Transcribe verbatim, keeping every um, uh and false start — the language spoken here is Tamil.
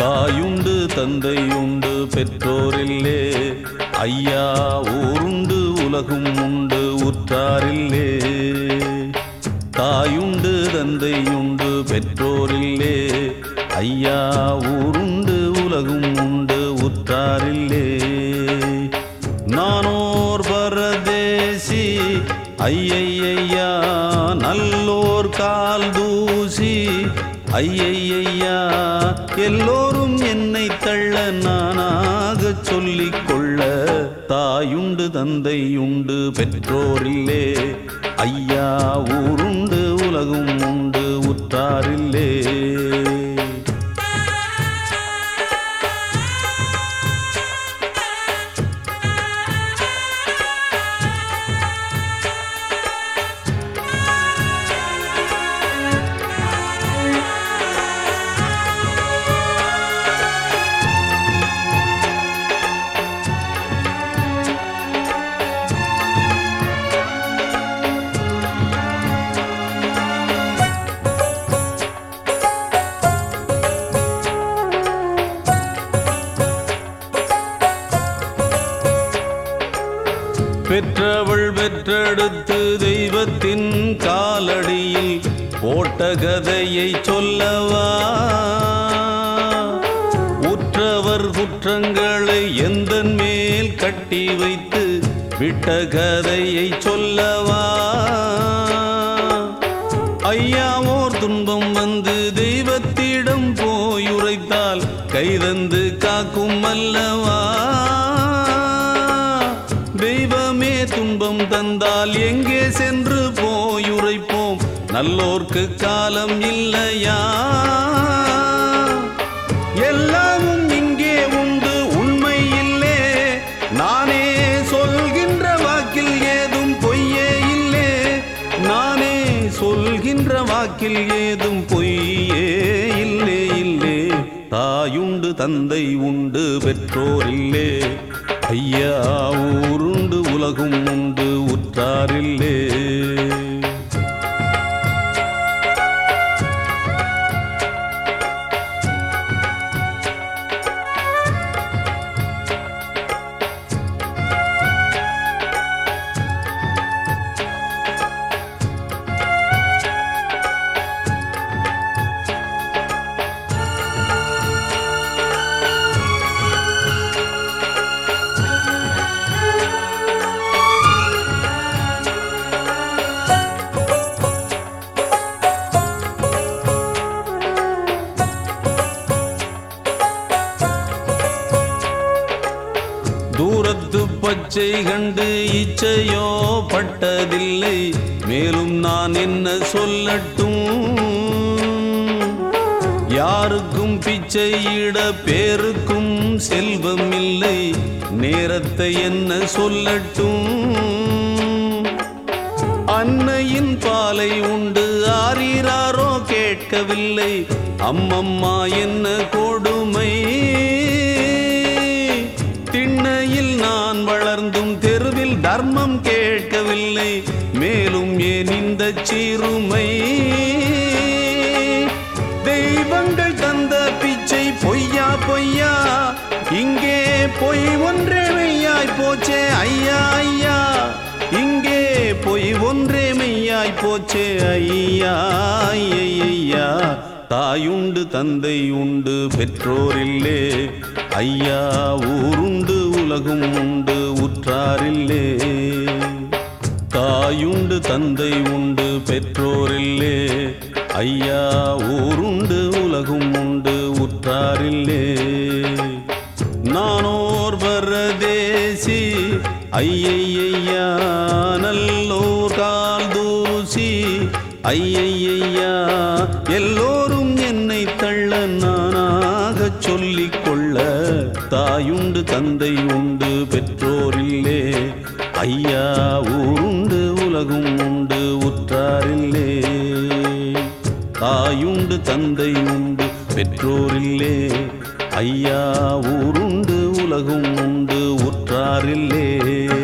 தாயுண்டு தந்தையுண்டு பெற்றோரில்லே, ஐயா ஊருண்டு உலகும் உண்டு உற்றாரில்லே. தாயுண்டு தந்தையுண்டு பெற்றோரில்லே, ஐயா ஊருண்டு உலகும் உண்டு உற்றாரில்லே. நானோர் பரதேசி ஐயையா, நல்லோர் கால் தூசி ஐயையா, எல்லோரும் என்னை தள்ள நானாக சொல்லிக் கொள்ள. தாயுண்டு தந்தையுண்டு பெற்றோரில்லே, ஐயா ஊருண்டு உலகும் உண்டு உற்றாரில்லே. பெற்றவள் பெற்றெடுத்து தெய்வத்தின் காலடியில் போட்ட கதையை சொல்லவா, உற்றவர் குற்றங்களை எந்தன் மேல் கட்டி வைத்து விட்ட கதையை சொல்லவா. ஐயாவோர் துன்பம் வந்து தெய்வத்திடம் போயுரைத்தால் கைதந்து காக்கும் அல்லவா. தெய்வமே துன்பம் தந்தால் எங்கே சென்று போயுரைப்போம், நல்லோர்க்கு காலம் இல்லையா. எல்லாமும் இங்கே உண்டு உண்மை இல்லே, நானே சொல்கின்ற வாக்கில் ஏதும் பொய்யே இல்லே. நானே சொல்கின்ற வாக்கில் ஏதும் பொய்யே இல்லே இல்லே. தாயுண்டு தந்தை உண்டு பெற்றோரில்லே, ஐயா ஊருண்டு உலகும் உண்டு உற்றாரில்லே. தூரத்து பச்சை கண்டு இச்சையோ பட்டதில்லை, மேலும் நான் என்ன சொல்லட்டும். யாருக்கும் பிச்சையிட பேருக்கும் செல்வம் இல்லை, நேரத்தை என்ன சொல்லட்டும். அன்னையின் பாலை உண்டு ஆரீராரோ கேட்கவில்லை, அம்மம்மா என்ன கொடுமை. திண்ணையில் நான் வளர்ந்தும் தெருவில் தர்மம் கேட்கவில்லை, மேலும் ஏன் இந்த சிறுமை. தெய்வங்கள் தந்த பிச்சை பொய்யா பொய்யா, இங்கே பொய் ஒன்றே மெய்யாய் போச்சே ஐயா ஐயா. இங்கே பொய் ஒன்றே மெய்யாய் போச்சே ஐயா ஐயா. தாயுண்டு தந்தை உண்டு பெற்றோரில்லே, ஐயா ஊருண்டு உலகும் உண்டு உற்றாரில்லே. தாயுண்டு தந்தை உண்டு பெற்றோரில்லே, ஐயா ஊருண்டு உலகும் உண்டு உற்றாரில்லே. நானோர் பரதேசி ஐயையா, நல்லோர் கால் தூசி ஐயையா, எல்லோரும் என்னை தள்ள நானாக சொல்லிக் கொள்ள. தாயுண்டு தந்தை உண்டு பெற்றோரில்லே, ஐயா ஊருண்டு உலகும் உண்டு உற்றாரில்லே. தாயுண்டு தந்தை உண்டு பெற்றோரில்லே, ஐயா ஊருண்டு உலகும் உண்டு உற்றாரில்லே.